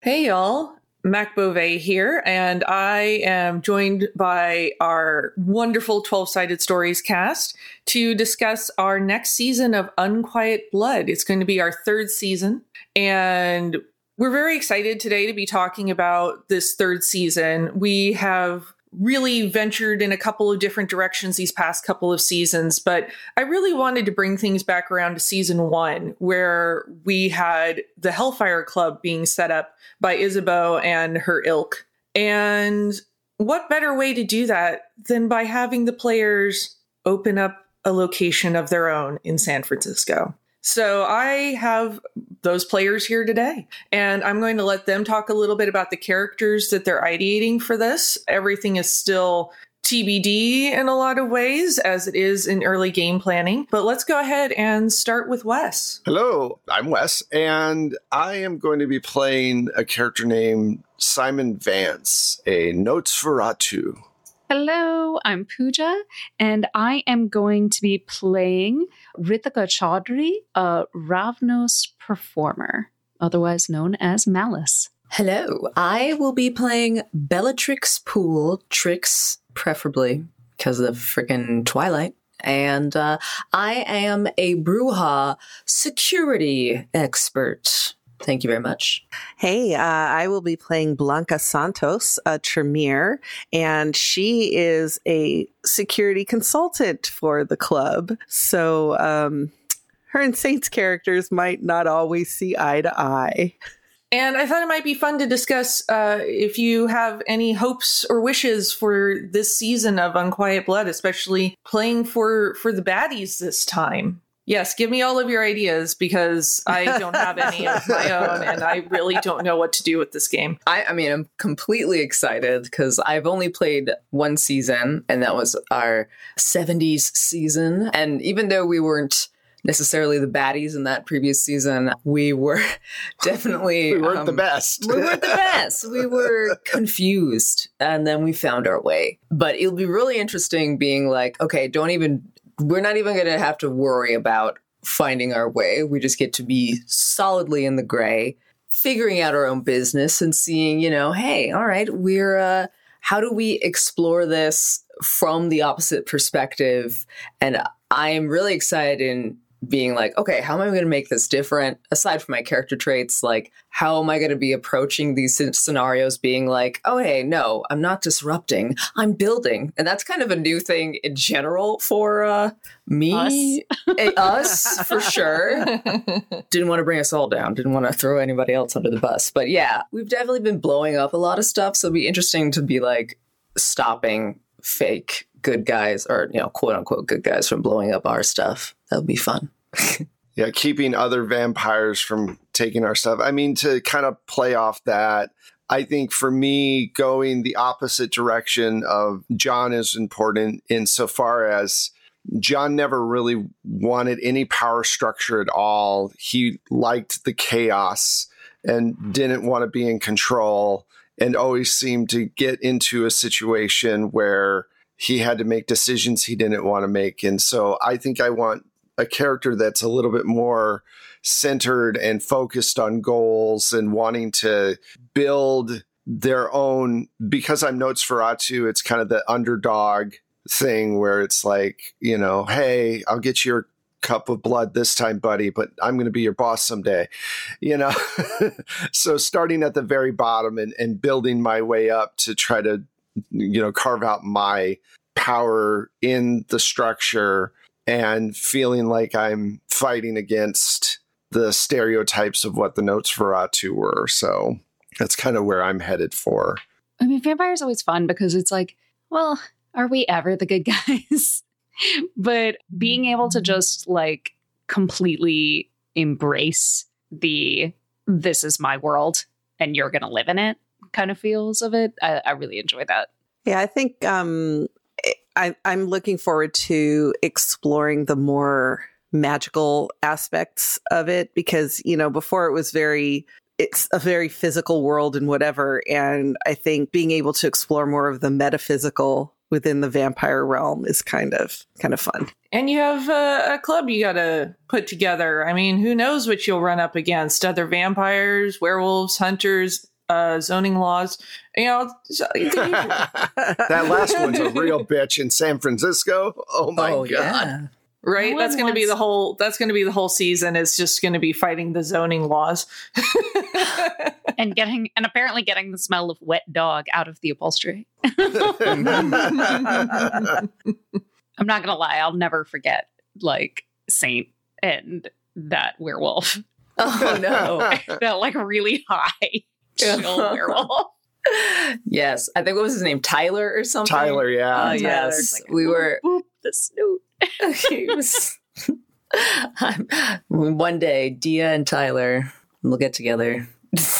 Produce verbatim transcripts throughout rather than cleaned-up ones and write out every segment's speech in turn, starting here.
Hey y'all, Mac Beauvais here, and I am joined by our wonderful twelve-Sided Stories cast to discuss our next season of Unquiet Blood. It's going to be our third season, and we're very excited today to be talking about this third season. We have really ventured in a couple of different directions these past couple of seasons, but I really wanted to bring things back around to season one, where we had the Hellfire Club being set up by Isabeau and her ilk. And what better way to do that than by having the players open up a location of their own in San Francisco? So I have those players here today, and I'm going to let them talk a little bit about the characters that they're ideating for this. Everything is still T B D in a lot of ways, as it is in early game planning. But let's go ahead and start with Wes. Hello, I'm Wes, and I am going to be playing a character named Simon Vance, a Nosferatu. Hello, I'm Pooja, and I am going to be playing Ritika Chaudhary, a Ravnos performer, otherwise known as Malice. Hello, I will be playing Bellatrix Poole, Trix preferably because of freaking Twilight, and uh, I am a Brujah security expert. Thank you very much. Hey, uh, I will be playing Blanca Santos, a Tremere, and she is a security consultant for the club. So um, her and Saint's characters might not always see eye to eye. And I thought it might be fun to discuss uh, if you have any hopes or wishes for this season of Unquiet Blood, especially playing for, for the baddies this time. Yes, give me all of your ideas, because I don't have any of my own, and I really don't know what to do with this game. I, I mean, I'm completely excited because I've only played one season, and that was our seventies season. And even though we weren't necessarily the baddies in that previous season, we were definitely... we weren't um, the best. we weren't the best. We were confused, and then we found our way. But it'll be really interesting being like, okay, don't even... We're not even going to have to worry about finding our way. We just get to be solidly in the gray, figuring out our own business and seeing, you know, hey, all right, we're, uh, how do we explore this from the opposite perspective? And I am really excited in being like, okay, how am I going to make this different? Aside from my character traits, like, how am I going to be approaching these scenarios being like, oh, hey, no, I'm not disrupting, I'm building. And that's kind of a new thing in general for uh, me. Us. A, us, for sure. Didn't want to bring us all down. Didn't want to throw anybody else under the bus. But yeah, we've definitely been blowing up a lot of stuff. So it'd be interesting to be like stopping fake good guys, or, you know, quote unquote good guys, from blowing up our stuff. That would be fun. Yeah, keeping other vampires from taking our stuff. I mean, to kind of play off that, I think for me, going the opposite direction of John is important insofar as John never really wanted any power structure at all. He liked the chaos and didn't want to be in control, and always seemed to get into a situation where he had to make decisions he didn't want to make. And so I think I want a character that's a little bit more centered and focused on goals and wanting to build their own. Because I'm Nosferatu, it's kind of the underdog thing where it's like, you know, hey, I'll get your cup of blood this time, buddy, but I'm going to be your boss someday, you know? So starting at the very bottom and, and building my way up to try to, you know, carve out my power in the structure, and feeling like I'm fighting against the stereotypes of what the Nosferatu were. So that's kind of where I'm headed for. I mean, vampire's always fun because it's like, well, are we ever the good guys? But being able to just like completely embrace the this is my world and you're going to live in it kind of feels of it, I, I really enjoy that. Yeah, I think um, I, I'm looking forward to exploring the more magical aspects of it, because, you know, before it was very, it's a very physical world and whatever. And I think being able to explore more of the metaphysical within the vampire realm is kind of kind of fun. And you have a, a club you got to put together. I mean, who knows what you'll run up against? Other vampires, werewolves, hunters, uh, zoning laws. You know, that last one's a real bitch in San Francisco. Oh my oh, god! Yeah. Right, No that's one going to be wants- the whole. That's going to be the whole season. Is just going to be fighting the zoning laws. and getting and apparently getting the smell of wet dog out of the upholstery. I'm not gonna lie, I'll never forget like Saint and that werewolf. Oh no. That like really high chill werewolf. Yes, I think what was his name, Tyler or something. Tyler, yeah. Oh, yes, Like, we boop, were. boop, the snoot. He was- One day, Dia and Tyler will get together.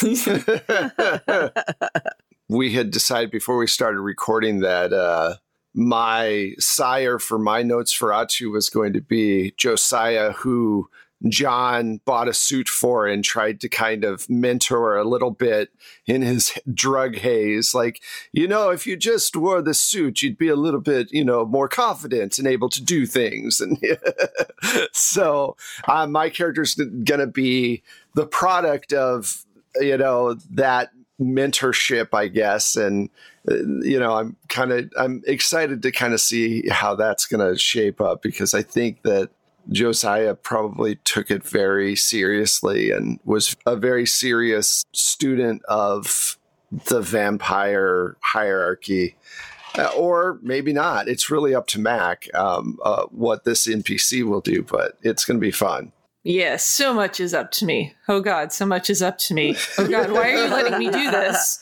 We had decided before we started recording that uh, my sire for my notes for Atu was going to be Josiah, who John bought a suit for and tried to kind of mentor a little bit in his drug haze. Like, you know, if you just wore the suit, you'd be a little bit, you know, more confident and able to do things. And so uh, my character's going to be the product of, you know, that mentorship, I guess. And, uh, you know, I'm kind of, I'm excited to kind of see how that's going to shape up, because I think that Josiah probably took it very seriously and was a very serious student of the vampire hierarchy. Uh, or maybe not. It's really up to Mac um, uh, what this N P C will do, but it's going to be fun. Yes, so much is up to me. Oh God, so much is up to me. Oh God, why are you letting me do this?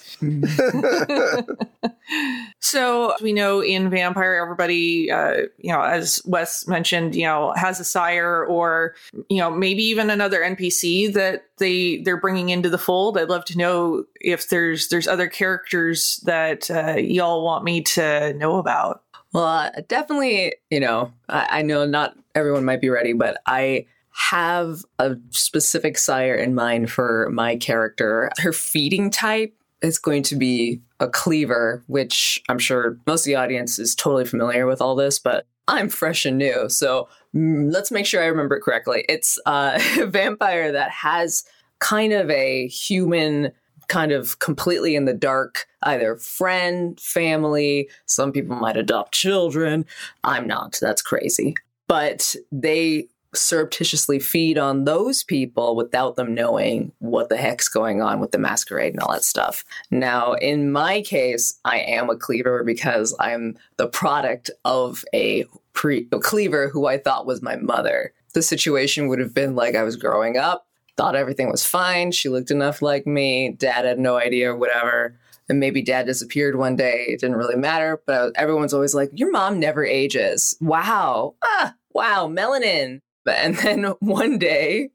So we know in Vampire, everybody, uh, you know, as Wes mentioned, you know, has a sire, or you know, maybe even another N P C that they they're bringing into the fold. I'd love to know if there's there's other characters that uh, y'all want me to know about. Well, uh, definitely, you know, I, I know not everyone might be ready, but I have a specific sire in mind for my character. Her feeding type is going to be a cleaver, which I'm sure most of the audience is totally familiar with all this, but I'm fresh and new. So mm, let's make sure I remember it correctly. It's uh, a vampire that has kind of a human, kind of completely in the dark, either friend, family. Some people might adopt children. I'm not. That's crazy. But they surreptitiously feed on those people without them knowing what the heck's going on with the masquerade and all that stuff. Now, in my case, I am a cleaver because I'm the product of a, pre- a cleaver who I thought was my mother. The situation would have been like I was growing up, thought everything was fine. She looked enough like me. Dad had no idea, or whatever. And maybe dad disappeared one day. It didn't really matter. But everyone's always like, your mom never ages. Wow. Ah, wow. Melanin. And then one day,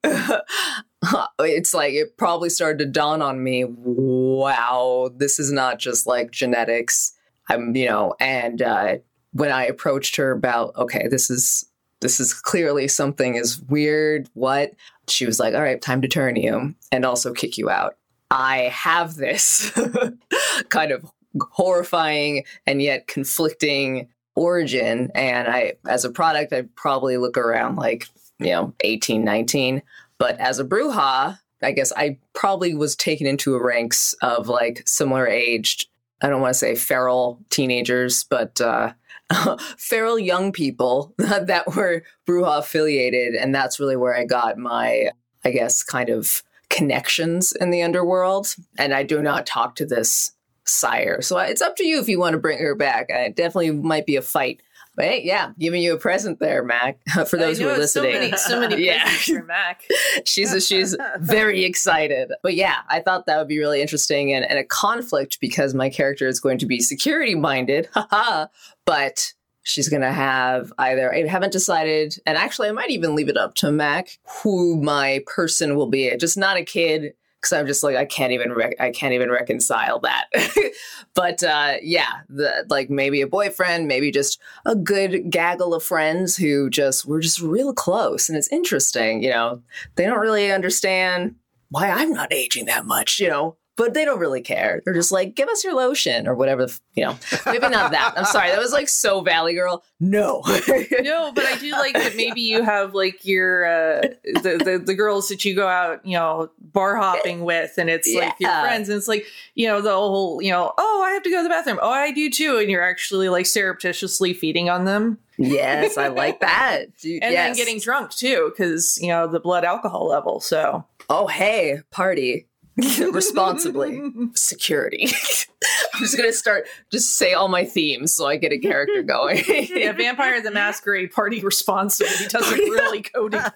it's like it probably started to dawn on me, wow, this is not just like genetics. I'm, you know, and uh, when I approached her about, okay, this is this is clearly something is weird. What? She was like, all right, time to turn you and also kick you out. I have this kind of horrifying and yet conflicting origin. And I, as a product, I'd probably look around like, you know, eighteen, nineteen. But as a Brujah, I guess I probably was taken into a ranks of like similar aged, I don't want to say feral teenagers, but uh, feral young people that were Brujah affiliated. And that's really where I got my, I guess, kind of connections in the underworld. And I do not talk to this sire. So it's up to you if you want to bring her back. It definitely might be a fight. But hey, yeah, giving you a present there, Mac, for those who are listening. So many, so many Yeah. presents for Mac. she's a, she's very excited. But yeah, I thought that would be really interesting and, and a conflict because my character is going to be security minded. Haha. But she's going to have either, I haven't decided, and actually I might even leave it up to Mac, who my person will be. Just not a kid. Because I'm just like I can't even rec- I can't even reconcile that, but uh, yeah, the, like maybe a boyfriend, maybe just a good gaggle of friends who just were just real close, and it's interesting. You know, they don't really understand why I'm not aging that much. You know, but they don't really care. They're just like, give us your lotion or whatever, you know, maybe not that. I'm sorry. That was like so Valley Girl. No. No, but I do like that maybe you have like your, uh, the, the, the girls that you go out, you know, bar hopping with, and it's like your Yeah. friends, and it's like, you know, the whole, you know, oh, I have to go to the bathroom. Oh, I do too. And you're actually like surreptitiously feeding on them. Yes, I like that. Dude, And yes. then getting drunk too, because, you know, the blood alcohol level. So, Oh, hey, party. Responsibly. Security. I'm just going to start, just say all my themes so I get a character going. yeah, Vampire the Masquerade party responsibly doesn't really go together.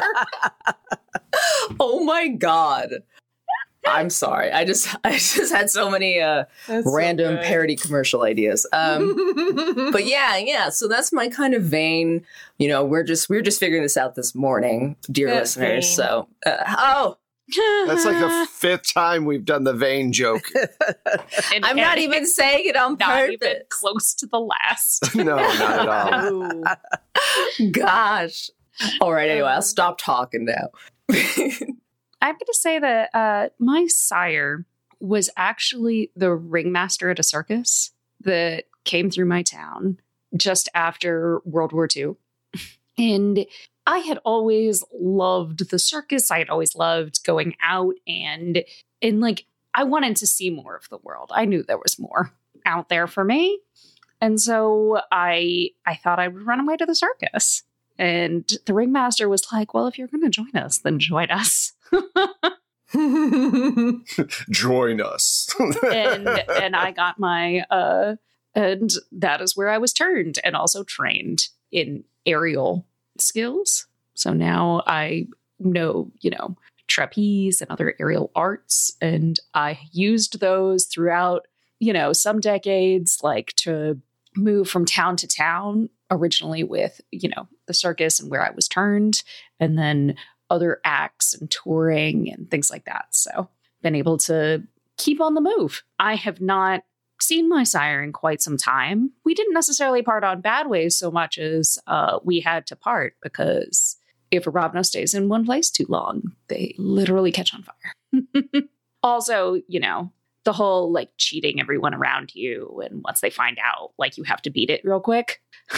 Oh my God. I'm sorry. I just I just had so many uh, That's so random good. parody commercial ideas. Um, but yeah, yeah. So that's my kind of vein. You know, we're just we're just figuring this out this morning, dear That listeners. vein. So uh, oh, That's like the fifth time we've done the vein joke. And- I'm not and even saying it on not even purpose. close to the last. No, not at all. Ooh. Gosh. All right. Anyway, I'll stop talking now. I'm going to say that uh, my sire was actually the ringmaster at a circus that came through my town just after World War Two. And I had always loved the circus. I had always loved going out and, and like, I wanted to see more of the world. I knew there was more out there for me. And so I, I thought I would run away to the circus. And the ringmaster was like, well, if you're going to join us, then join us. Join us. and and I got my uh and that is where I was turned and also trained in aerial skills. So now I know, you know, trapeze and other aerial arts, and I used those throughout, you know, some decades, like to move from town to town, originally with, you know, the circus and where I was turned, and then other acts and touring and things like that. So been able to keep on the move. I have not seen my sire in quite some time. We didn't necessarily part on bad ways so much as uh, we had to part, because if a Robno stays in one place too long, they literally catch on fire. Also, you know, the whole like cheating everyone around you, and once they find out, like you have to beat it real quick.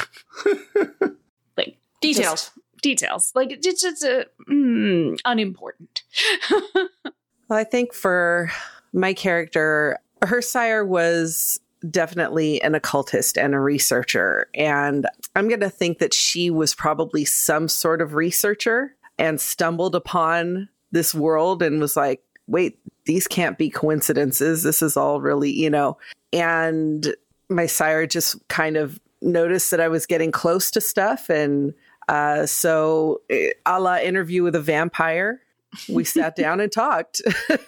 Like Details. just details. Like it's just uh, mm, unimportant. Well, I think for my character, her sire was definitely an occultist and a researcher. And I'm going to think that she was probably some sort of researcher and stumbled upon this world and was like, wait, these can't be coincidences. This is all really, you know. And my sire just kind of noticed that I was getting close to stuff. And uh, so a la Interview with a Vampire, we sat down and talked.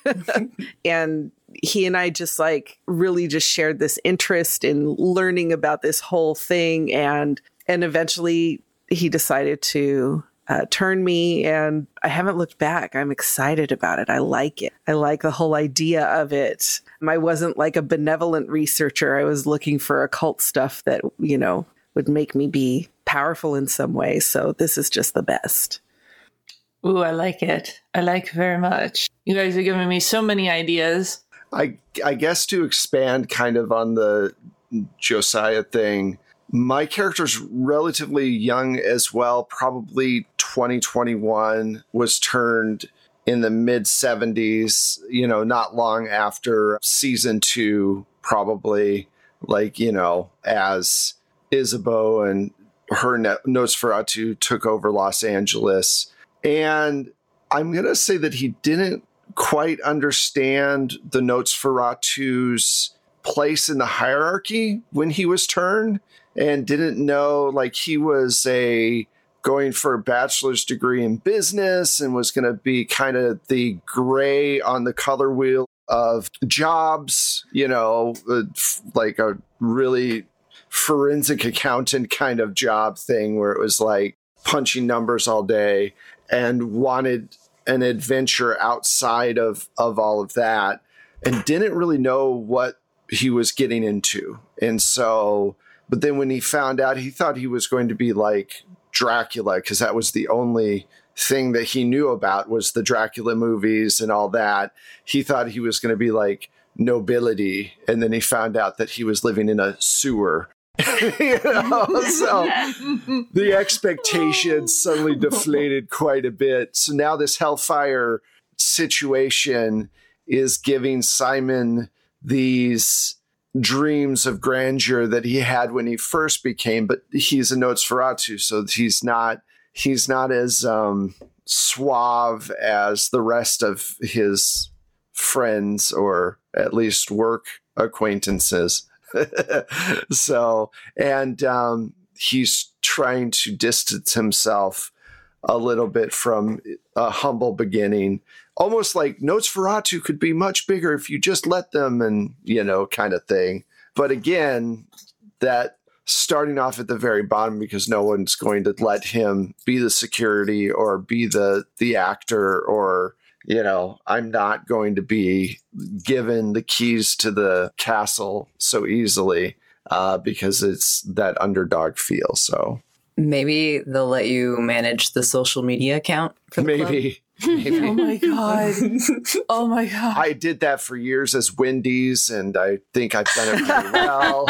And he and I just like really just shared this interest in learning about this whole thing. And and eventually he decided to uh, turn me, and I haven't looked back. I'm excited about it. I like it. I like the whole idea of it. I wasn't like a benevolent researcher. I was looking for occult stuff that, you know, would make me be powerful in some way. So this is just the best. Ooh, I like it. I like it very much. You guys are giving me so many ideas. I I guess to expand kind of on the Josiah thing, my character's relatively young as well, probably twenty twenty-one, was turned in the mid seventies, you know, not long after season two, probably, like, you know, as Isabeau and her Nosferatu took over Los Angeles. And I'm going to say that he didn't quite understand the Nosferatu's place in the hierarchy when he was turned, and didn't know, like, he was a going for a bachelor's degree in business and was going to be kind of the gray on the color wheel of jobs, you know, uh, like a really forensic accountant kind of job thing where it was like punching numbers all day, and wanted an adventure outside of, of all of that, and didn't really know what he was getting into. And so, but then when he found out, he thought he was going to be like Dracula, because that was the only thing that he knew about was the Dracula movies and all that. He thought he was going to be like nobility, and then he found out that he was living in a sewer. You know? So the expectations suddenly deflated quite a bit. So now this Hellfire situation is giving Simon these dreams of grandeur that he had when he first became, but he's a Nosferatu, so he's not he's not as um, suave as the rest of his friends, or at least work acquaintances. So, and um, he's trying to distance himself a little bit from a humble beginning, almost like Nosferatu could be much bigger if you just let them, and, you know, kind of thing. But again, that starting off at the very bottom because no one's going to let him be the security or be the, the actor, or, you know, I'm not going to be given the keys to the castle so easily uh, because it's that underdog feel. So maybe they'll let you manage the social media account for the maybe. Maybe. Oh my God. Oh my God. I did that for years as Wendy's, and I think I've done it pretty well.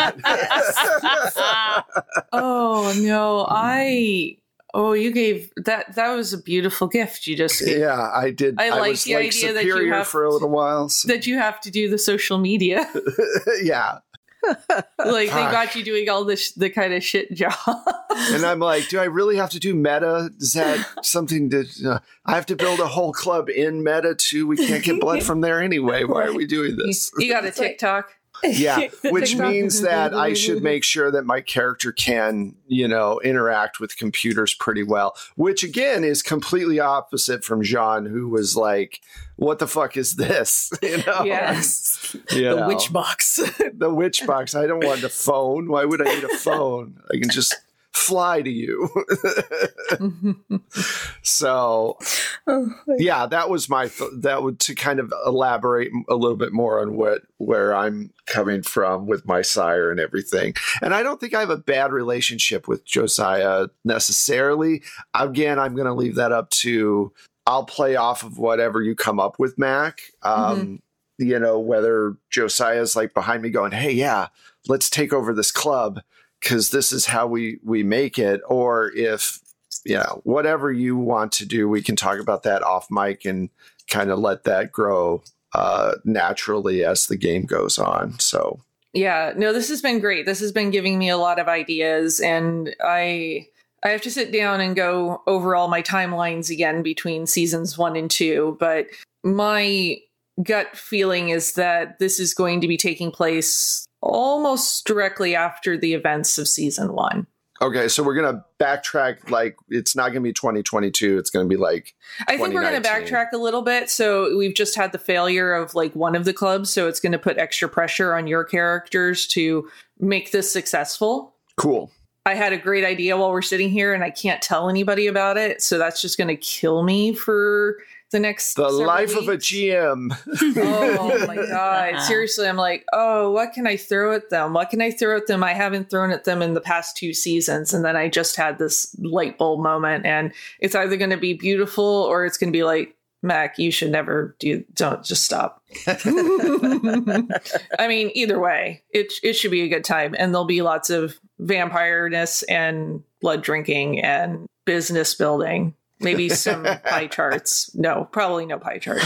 Oh no, I oh you gave that that was a beautiful gift you just gave. Yeah, I did. I, I like was the like idea that you superior have for a little while. So. that you have to do the social media. Yeah. Like they Fuck. got you doing all this the kind of shit job. And I'm like, do I really have to do Meta? Is that something that uh, I have to build a whole club in Meta too? We can't get blood from there anyway. Why are we doing this? You got a TikTok. Yeah, which TikTok. means that I should make sure that my character can, you know, interact with computers pretty well, which again is completely opposite from Jean, who was like, what the fuck is this? You know? Yes. You the know? witch box. The witch box. I don't want a phone. Why would I need a phone? I can just fly to you. So, yeah, that was my th- that would to kind of elaborate a little bit more on what where I'm coming from with my sire and everything. And I don't think I have a bad relationship with Josiah necessarily. Again, I'm going to leave that up to. I'll play off of whatever you come up with, Mac. Um, mm-hmm. You know, whether Josiah's like behind me going, hey, yeah, let's take over this club because this is how we, we make it. Or if, you know, whatever you want to do, we can talk about that off mic and kind of let that grow uh, naturally as the game goes on. So, yeah, no, this has been great. This has been giving me a lot of ideas, and I... I have to sit down and go over all my timelines again between seasons one and two, but my gut feeling is that this is going to be taking place almost directly after the events of season one. Okay, so we're going to backtrack, like, it's not going to be twenty twenty-two, it's going to be like I think we're going to backtrack a little bit. So we've just had the failure of like one of the clubs, so it's going to put extra pressure on your characters to make this successful. Cool. I had a great idea while we're sitting here and I can't tell anybody about it. So that's just going to kill me for the next The life weeks. of a G M. Oh my God. Seriously, I'm like, oh, what can I throw at them? What can I throw at them? I haven't thrown at them in the past two seasons. And then I just had this light bulb moment, and it's either going to be beautiful or it's going to be like, Mac, you should never do, don't just stop. I mean, either way, it it should be a good time. And there'll be lots of vampire-ness and blood drinking and business building. Maybe some pie charts. No, probably no pie charts.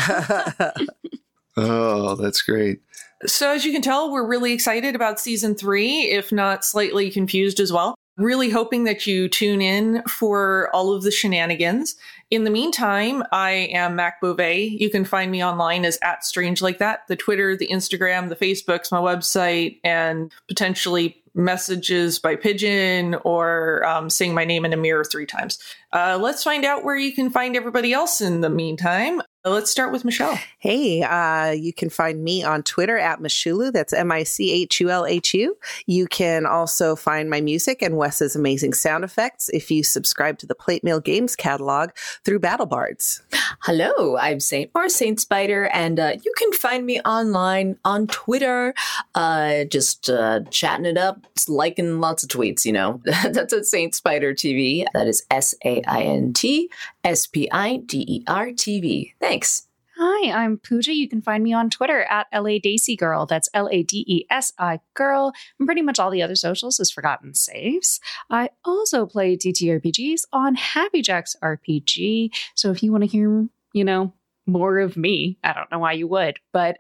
Oh, that's great. So as you can tell, we're really excited about season three, if not slightly confused as well. Really hoping that you tune in for all of the shenanigans. In the meantime, I am Mac Beauvais. You can find me online as at Strange Like That. The Twitter, the Instagram, the Facebook's my website, and potentially messages by pigeon or um, saying my name in a mirror three times. Uh, let's find out where you can find everybody else in the meantime. Let's start with Michelle. Hey, uh, you can find me on Twitter at Michulu. That's M I C H U L H U. You can also find my music and Wes's amazing sound effects if you subscribe to the Plate Mail Games catalog through BattleBards. Hello, I'm Saint or Saint Spider, and uh, you can find me online on Twitter, uh, just uh, chatting it up, just liking lots of tweets, you know. That's at Saint Spider T V. That is S A I N T S P I D E R T V. Thanks. Hi, I'm Pooja. You can find me on Twitter at L A Desi Girl. That's L A D E S I Girl. And pretty much all the other socials is Forgotten Saves. I also play T T R P Gs on Happy Jacks R P G. So if you want to hear, you know, more of me, I don't know why you would, but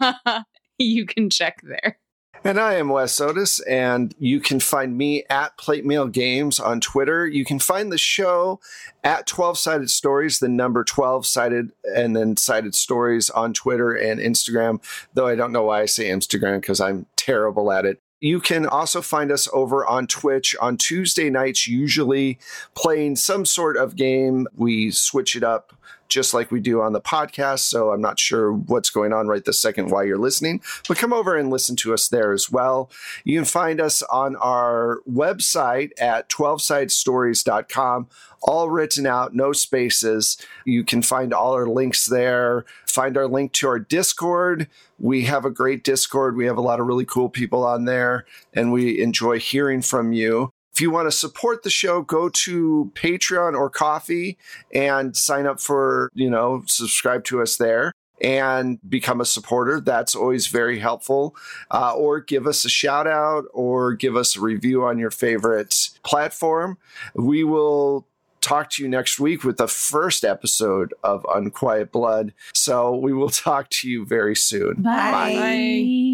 you can check there. And I am Wes Otis, and you can find me at Plate Mail Games on Twitter. You can find the show at twelve-Sided Stories, the number twelve-sided, and then Sided Stories on Twitter and Instagram, though I don't know why I say Instagram because I'm terrible at it. You can also find us over on Twitch on Tuesday nights, usually playing some sort of game. We switch it up just like we do on the podcast, so I'm not sure what's going on right this second while you're listening, but come over and listen to us there as well. You can find us on our website at twelve sided stories dot com, all written out, no spaces. You can find all our links there. Find our link to our Discord. We have a great Discord. We have a lot of really cool people on there, and we enjoy hearing from you. If you want to support the show, go to Patreon or Ko-fi and sign up for, you know, subscribe to us there and become a supporter. That's always very helpful. Uh, or give us a shout out or give us a review on your favorite platform. We will talk to you next week with the first episode of Unquiet Blood. So we will talk to you very soon. Bye. Bye.